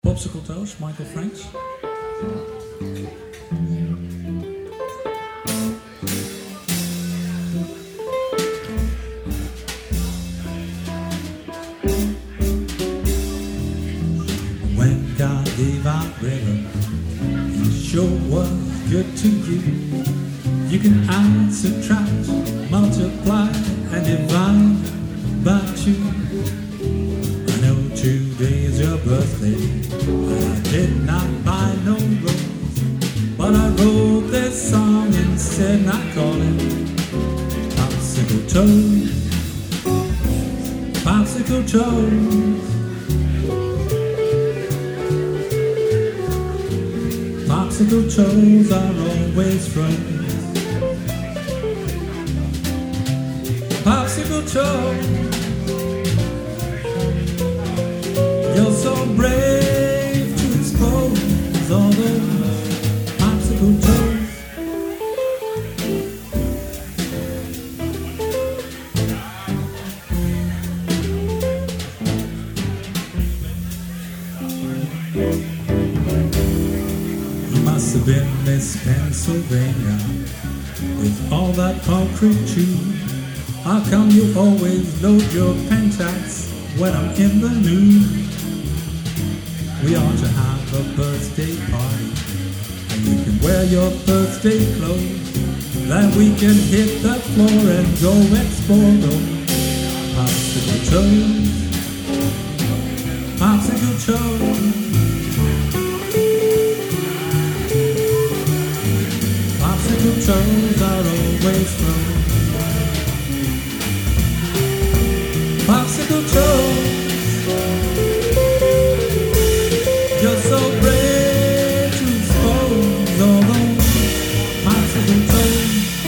Popsicle Toast, Michael Franks. When God gave out rhythm, He sure was good to you. You can add, subtract, multiply, and divide by two. I know today is your birthday, but I did not buy no rose. But I wrote this song instead, and I call it Popsicle Toast. Popsicle Toast. Popsicle toes are always friends. Popsicle toes, you're so brave to expose all those popsicle toes. Must have been Miss Pennsylvania with all that concrete too. How come you always load your Pentax when I'm in the nude? We ought to have a birthday party, and you can wear your birthday clothes. Then we can hit the floor and go explore those popsicle toes. Popsicle toes. Popsicle toes are always frozen. Popsicle toes, you're so brave to expose all those popsicle toes.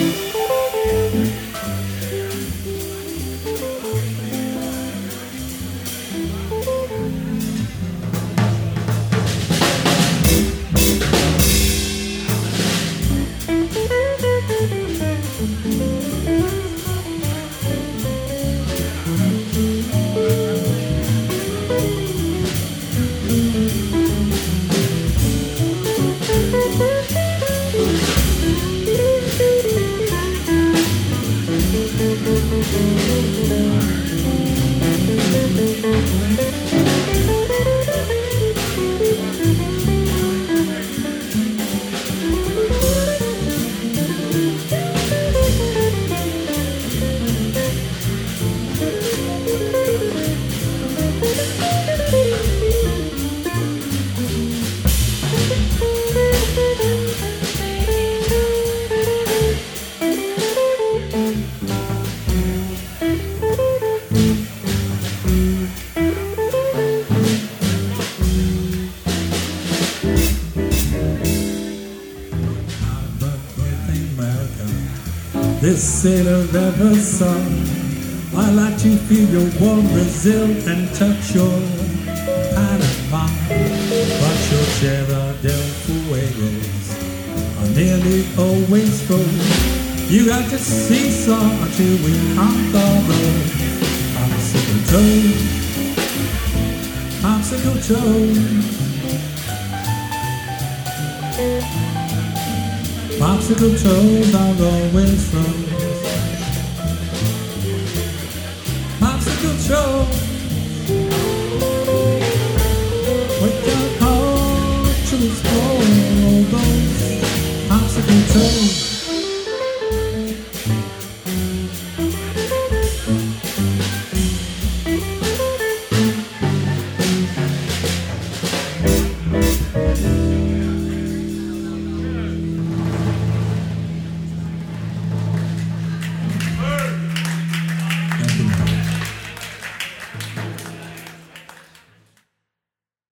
This sailor ever sung. I like to feel your warm Brazil and touch your Panama, but your Tierra del Fuegos are nearly always full. You got to seesaw until we conquer those popsicle toes. Popsicle toes. Popsicle toes are always frozen. Popsicle toes,